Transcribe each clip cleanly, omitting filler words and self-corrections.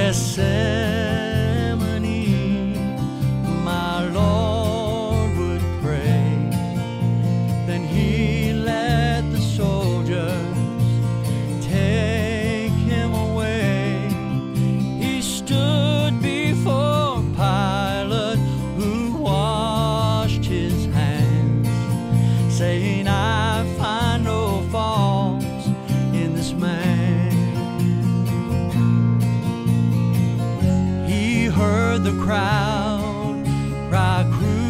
Gethsemane, my Lord would pray. Then he let the soldiers take him away. He stood before Pilate, who washed his hands, saying, I find no fault in this man. He heard the crowd cry,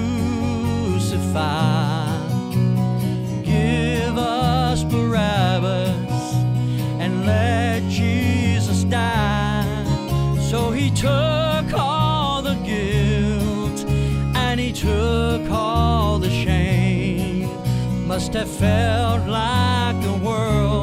crucify, give us Barabbas and let Jesus die. So he took all the guilt and he took all the shame. Must have felt like the world